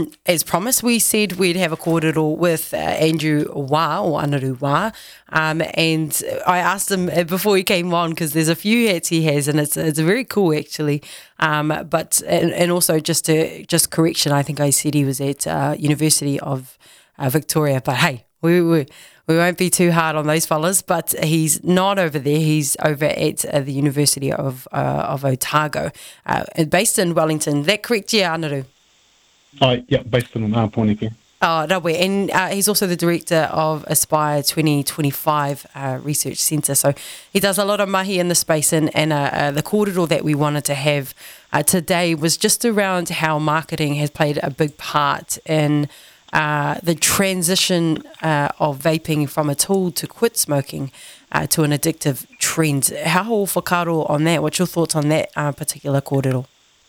As promised, we said we'd have a kōrero with Andrew Wā, or Anaru Wā, and I asked him before he came on, because there's a few hats he has, and it's very cool actually. But also just correction, I think I said he was at University of Victoria, but hey, we won't be too hard on those fellas. But he's not over there. He's over at the University of Otago, based in Wellington. That correct, yeah, Anaru? Yeah, based in Pōneke. Oh, Rawe. And he's also the director of Aspire 2025 Research Centre. So he does a lot of mahi in the space, and the kōrero that we wanted to have today was just around how marketing has played a big part in the transition of vaping from a tool to quit smoking to an addictive trend. How whakaro on that? What's your thoughts on that particular kōrero?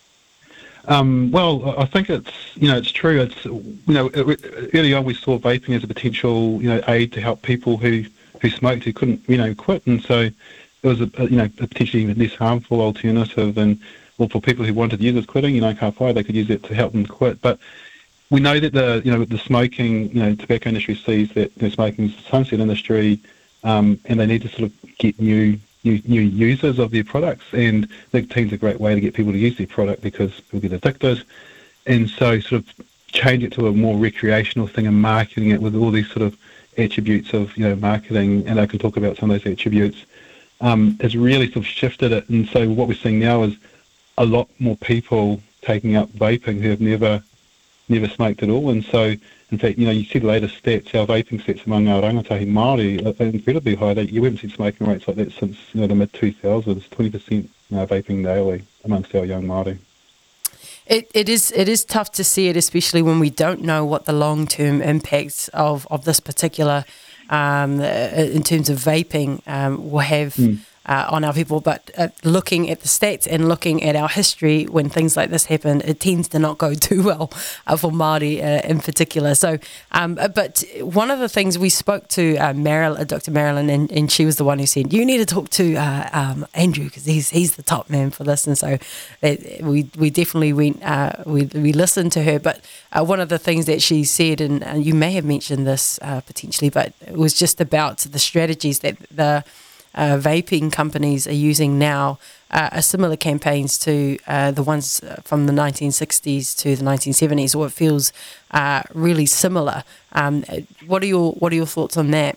Well, I think it's true. It's early on we saw vaping as a potential aid to help people who smoked who couldn't quit, and so it was a potentially even less harmful alternative, and for people who wanted users quitting, ka pai, they could use it to help them quit. But we know that the smoking tobacco industry sees that smoking is a sunset industry, and they need to sort of get new users of their products, and nicotine's a great way to get people to use their product because people get addicted, and so sort of change it to a more recreational thing and marketing it with all these sort of attributes of marketing, and I can talk about some of those attributes, has really sort of shifted it. And so what we're seeing now is a lot more people taking up vaping who have never smoked at all. And so in fact, you see the latest stats, our vaping stats among our rangatahi Māori are incredibly high. You haven't seen smoking rates like that since the mid-2000s, 20% vaping daily amongst our young Māori. It is tough to see it, especially when we don't know what the long-term impacts of this particular, in terms of vaping, will have on our people. But looking at the stats and looking at our history, when things like this happen, it tends to not go too well for Māori in particular. So, but one of the things we spoke to Dr. Marilyn, and she was the one who said, you need to talk to Andrew, because he's the top man for this. And so we definitely went, we listened to her. But one of the things that she said, and you may have mentioned this potentially, but it was just about the strategies that the vaping companies are using now, are similar campaigns to the ones from the 1960s to the 1970s, or it feels really similar. What are your thoughts on that?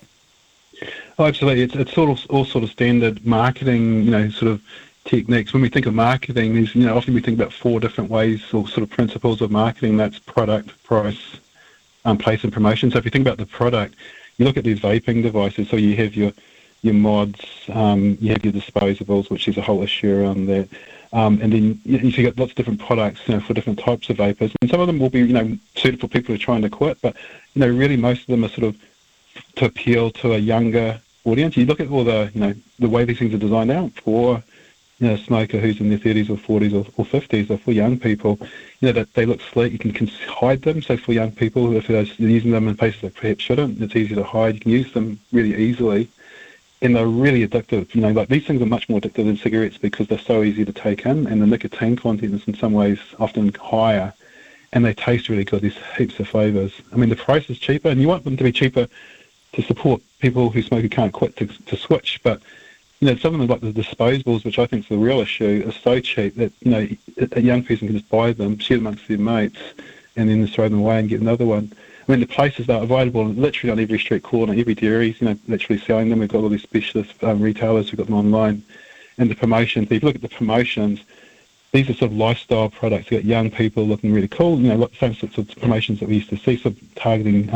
Oh, absolutely. It's all sort of standard marketing, sort of techniques. When we think of marketing, there's often we think about four different ways or sort of principles of marketing. That's product, price, place, and promotion. So if you think about the product, you look at these vaping devices. So you have your mods, you have your disposables, which is a whole issue around that, and then you've got lots of different products, for different types of vapors, and some of them will be, suited for people who are trying to quit, but really most of them are sort of to appeal to a younger audience. You look at all the way these things are designed out for a smoker who's in their 30s or 40s or 50s, or for young people, that they look sleek. You can hide them. So for young people, if they're using them in places that perhaps shouldn't, it's easy to hide. You can use them really easily. And they're really addictive. Like these things are much more addictive than cigarettes because they're so easy to take in, and the nicotine content is in some ways often higher, and they taste really good. There's heaps of flavours. I mean, the price is cheaper, and you want them to be cheaper to support people who smoke who can't quit to switch. But some of them, like the disposables, which I think is the real issue, are so cheap that a young person can just buy them, share them amongst their mates, and then just throw them away and get another one. I mean, the places that are available literally on every street corner, every dairy, literally selling them. We've got all these specialist retailers who've got them online. And the promotions, if you look at the promotions, these are sort of lifestyle products. You've got young people looking really cool, the same sorts of promotions that we used to see, sort of targeting,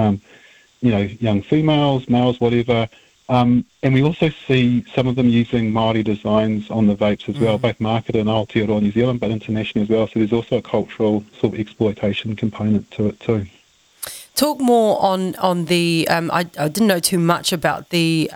young females, males, whatever. And we also see some of them using Māori designs on the vapes as well, both marketed in Aotearoa, New Zealand, but internationally as well. So there's also a cultural sort of exploitation component to it too. Talk more on the. I didn't know too much about the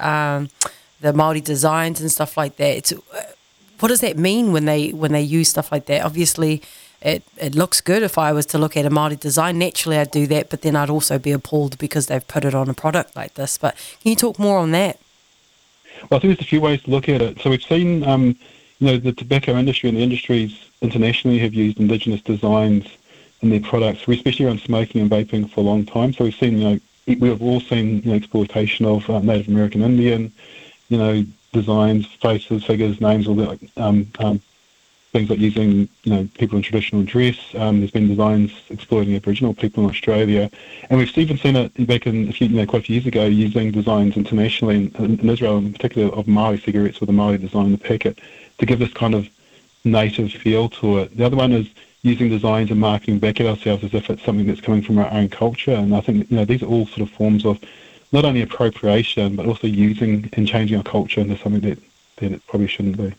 Māori designs and stuff like that. What does that mean when they use stuff like that? Obviously, it looks good. If I was to look at a Māori design, naturally I'd do that. But then I'd also be appalled because they've put it on a product like this. But can you talk more on that? Well, I think there's a few ways to look at it. So we've seen, the tobacco industry and the industries internationally have used Indigenous designs in their products, especially around smoking and vaping for a long time. So we've seen, we've all seen, exploitation of Native American Indian, designs, faces, figures, names, all that, things like using, people in traditional dress. There's been designs exploiting Aboriginal people in Australia, and we've even seen it back in quite a few years ago, using designs internationally in Israel, in particular, of Maori cigarettes with a Maori design in the packet to give this kind of native feel to it. The other one is using designs and marketing back at ourselves as if it's something that's coming from our own culture, and I think these are all sort of forms of not only appropriation but also using and changing our culture into something that it probably shouldn't be.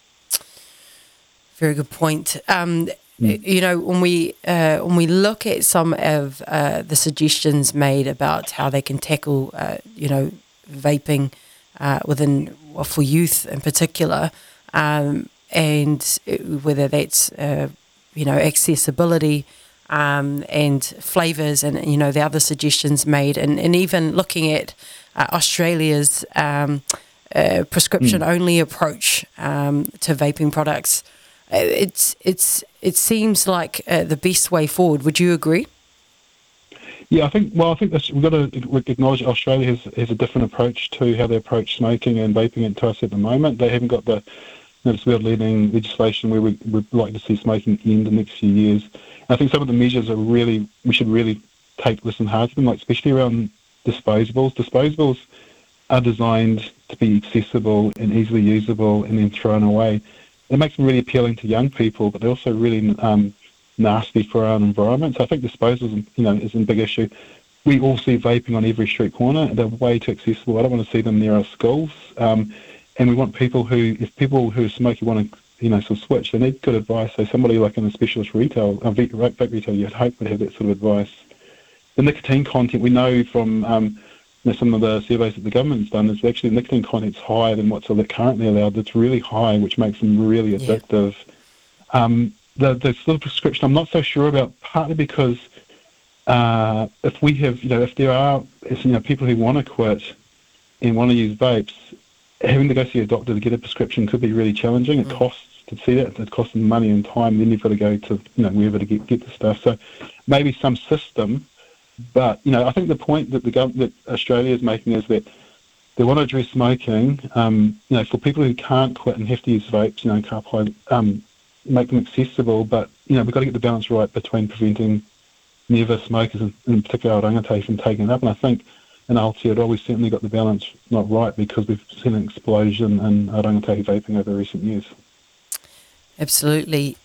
Very good point. When we look at some of the suggestions made about how they can tackle, vaping for youth in particular, and whether that's accessibility and flavours, and the other suggestions made, and even looking at Australia's prescription-only approch to vaping products. It seems like the best way forward. Would you agree? Yeah, I think we've got to acknowledge Australia has a different approach to how they approach smoking and vaping it to us at the moment. They haven't got this world-leading legislation where we'd like to see smoking end in the next few years. And I think some of the measures we should really listen hard to them, like especially around disposables. Disposables are designed to be accessible and easily usable and then thrown away. It makes them really appealing to young people, but they're also really nasty for our own environment. So I think disposals, is a big issue. We all see vaping on every street corner. They're way too accessible. I don't want to see them near our schools. And we want if people who are smoking want to, sort of switch, they need good advice. So somebody like in a specialist vape retail, you'd hope would have that sort of advice. The nicotine content, we know from some of the surveys that the government's done, is actually nicotine content's higher than what's currently allowed. It's really high, which makes them really addictive. The sort of prescription I'm not so sure about, partly because if we have, if there are, people who want to quit and want to use vapes, having to go see a doctor to get a prescription could be really challenging. It costs to see that. It costs them money and time. Then you've got to go to, wherever to get the stuff. So maybe some system. But, I think the point that that Australia is making is that they want to address smoking, for people who can't quit and have to use vapes, carb make them accessible. But, we've got to get the balance right between preventing never smokers, in particular our rangatahi, from taking it up. And I think in Aotearoa we've certainly got the balance not right, because we've seen an explosion in our rangatahi vaping over recent years. Absolutely.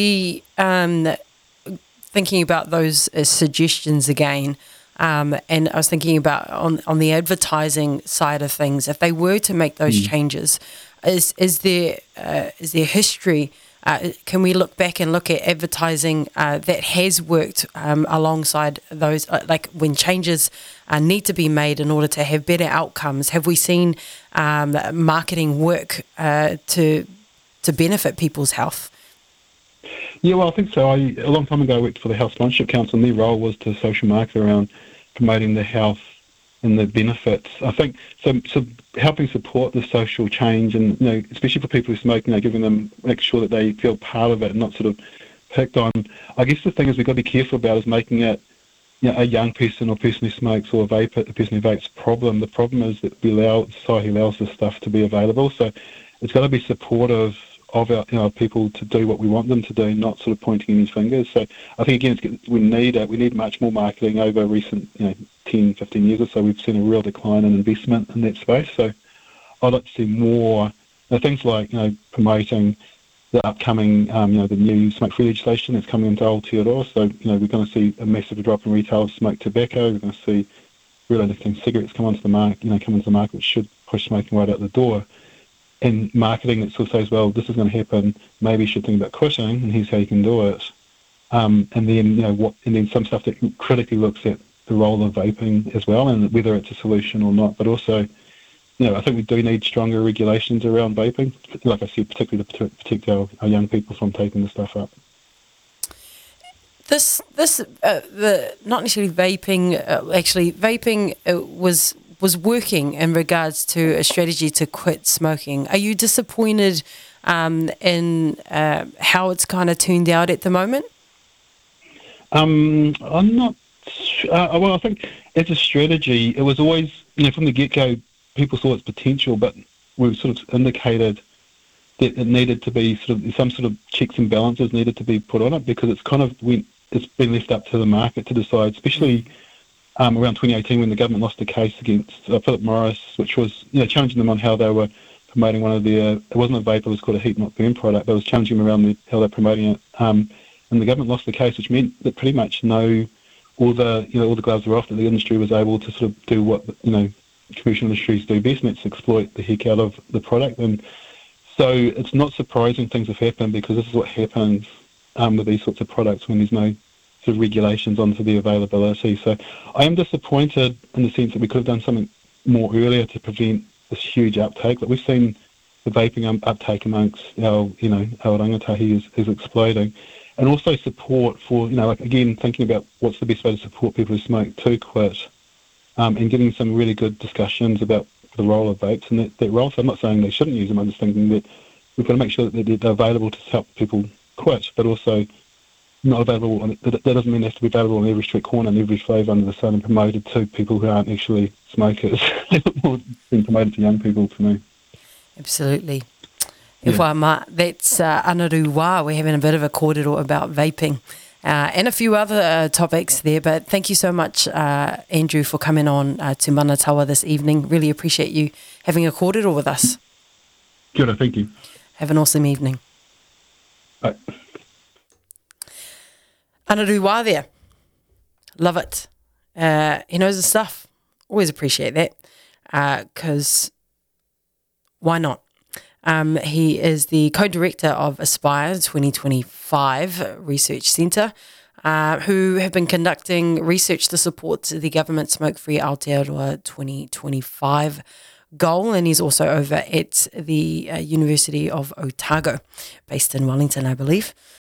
Thinking about those suggestions again, and I was thinking about on the advertising side of things, if they were to make those changes, is there history? Can we look back and look at advertising that has worked alongside those, like when changes need to be made in order to have better outcomes? Have we seen marketing work to benefit people's health? Yeah, well, I think so. A long time ago I worked for the Health Sponsorship Council, and their role was to social market around promoting the health and the benefits. I think so helping support the social change, and especially for people who smoke, giving them, make sure that they feel part of it and not sort of picked on. I guess the thing is we've got to be careful about is making it a young person or person who smokes or a person who vapes problem. The problem is that society allows this stuff to be available, so it's got to be supportive of our people to do what we want them to do, not sort of pointing any fingers. So I think again we need much more marketing. Over recent 10, 15 years or so, we've seen a real decline in investment in that space. So I'd like to see more things like promoting the upcoming the new smoke-free legislation that's coming into Aotearoa. So we're going to see a massive drop in retail of smoked tobacco. We're going to see really nicotine cigarettes come into the market, which should push smoking right out the door. And marketing that sort of says, well, this is going to happen, maybe you should think about quitting, and here's how you can do it. And then and then some stuff that critically looks at the role of vaping as well, and whether it's a solution or not. But also, I think we do need stronger regulations around vaping, like I said, particularly to protect our young people from taking the stuff up. Not necessarily vaping. Actually, vaping was working in regards to a strategy to quit smoking. Are you disappointed in how it's kind of turned out at the moment? I'm not. Well, I think as a strategy, it was always, from the get-go, people saw its potential, but we've sort of indicated that it needed to be some sort of checks and balances needed to be put on it, because it's been left up to the market to decide, especially around 2018 when the government lost the case against Philip Morris, which was challenging them on how they were promoting one of their, it wasn't a vape, it was called a heat not burn product, but it was challenging them around how they're promoting it. And the government lost the case, which meant that pretty much all the gloves were off, that the industry was able to sort of do what commercial industries do best, and that's exploit the heck out of the product. And so it's not surprising things have happened, because this is what happens with these sorts of products when there's no sort of regulations onto the availability. So I am disappointed in the sense that we could have done something more earlier to prevent this huge uptake. But we've seen the vaping uptake amongst our rangatahi is exploding. And also support for, again, thinking about what's the best way to support people who smoke to quit, and getting some really good discussions about the role of vapes and that role. So I'm not saying they shouldn't use them, I'm just thinking that we've got to make sure that they're available to help people quit, but also not available. That doesn't mean they have to be available on every street corner and every flavour under the sun and promoted to people who aren't actually smokers. More being promoted to young people, to me. Absolutely. Yeah. That's Anaru Wā. We're having a bit of a kōrero about vaping and a few other topics there. But thank you so much, Andrew, for coming on to Manatawa this evening. Really appreciate you having a kōrero with us. Kia ora, thank you. Have an awesome evening. Bye. Anaru Wā there. Love it. He knows his stuff. Always appreciate that, because why not? He is the co-director of Aspire 2025 Research Centre, who have been conducting research to support the government Smoke-Free Aotearoa 2025 goal, and he's also over at the University of Otago, based in Wellington, I believe.